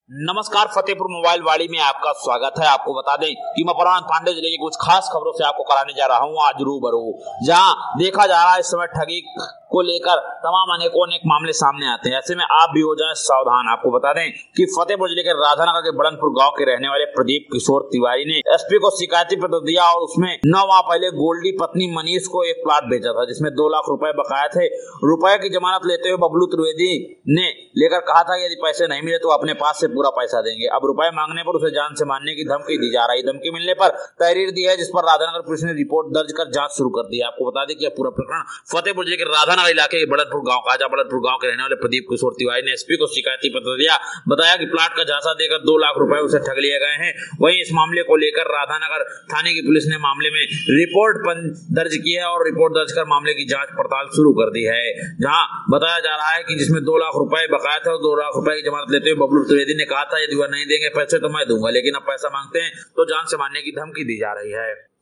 नमस्कार, फतेहपुर मोबाइल वाड़ी में आपका स्वागत है। आपको बता दें कि मैं प्रणाम पांडे जिले की कुछ खास खबरों से आपको कराने जा रहा हूं आज रूबरू, जहां देखा जा रहा है इस समय ठगी को लेकर तमाम अनेक मामले सामने आते हैं। ऐसे में आप भी हो जाएं सावधान। आपको बता दें कि फतेहपुर जिले के राधानगर के बड़नपुर गांव के रहने वाले प्रदीप किशोर तिवारी ने एसपी को शिकायती पत्र दिया और उसमें 9 माह पहले गोल्डी पत्नी मनीष को एक प्लाट बेचा था, जिसमें 2 लाख रुपए बकाया थे। रुपए की जमानत लेते हुए बबलू त्रिवेदी ने लेकर कहा था यदि पैसे नहीं मिले तो अपने पास से पूरा पैसा देंगे। अब रुपए मांगने पर उसे जान से मारने की धमकी दी जा रही। धमकी मिलने पर तहरीर दी है, जिस पर राधानगर पुलिस ने रिपोर्ट दर्ज कर जांच शुरू कर दी है। आपको बता दें कि पूरा प्रकरण फतेहपुर जिले के राधानगर इलाके के बड़नपुर गांव का, जहां बड़नपुर गांव के रहने वाले प्रदीप किशोर तिवारी ने एसपी को शिकायती पत्र दिया। बताया कि प्लाट का झांसा देकर 2 लाख रुपए उसे ठग लिए गए हैं। वहीं इस मामले को लेकर राधानगर थाने की पुलिस ने मामले में रिपोर्ट दर्ज की है और रिपोर्ट दर्ज कर मामले की जांच पड़ताल शुरू कर दी है। जहां बताया जा रहा है कि जिसमें 2 लाख रुपए बकाया था और 2 लाख रुपए की जमानत लेते हुए बबलू त्रिवेदी ने कहा था यदि वह नहीं देंगे पैसे तो मैं दूंगा, लेकिन अब पैसा मांगते हैं तो जान से मारने की धमकी दी जा रही है।